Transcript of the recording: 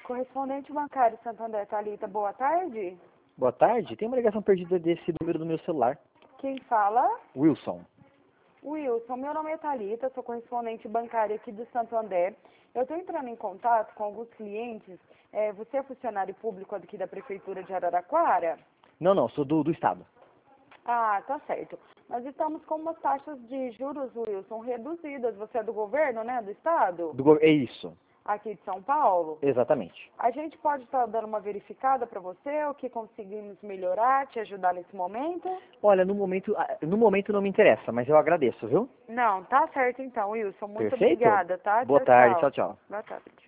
Correspondente bancário Santander, Thalita, boa tarde. Boa tarde, tem uma ligação perdida desse número do meu celular. Quem fala? Wilson. Wilson, meu nome é Thalita, sou correspondente bancária aqui do Santander. Eu estou entrando em contato com alguns clientes. Você é funcionário público aqui da Prefeitura de Araraquara? Não, sou do Estado. Ah, tá certo. Nós estamos com umas taxas de juros, Wilson, reduzidas. Você é do governo, né? Do Estado? É isso, Aqui de São Paulo. exatamente. A gente pode estar dando uma verificada para você, o que conseguimos melhorar, te ajudar nesse momento? Olha, no momento não me interessa, mas eu agradeço, viu? Não, tá certo então, Wilson. Muito Perfeito? obrigada, tá? Boa Tchau, tarde, tchau. tchau. Boa tarde.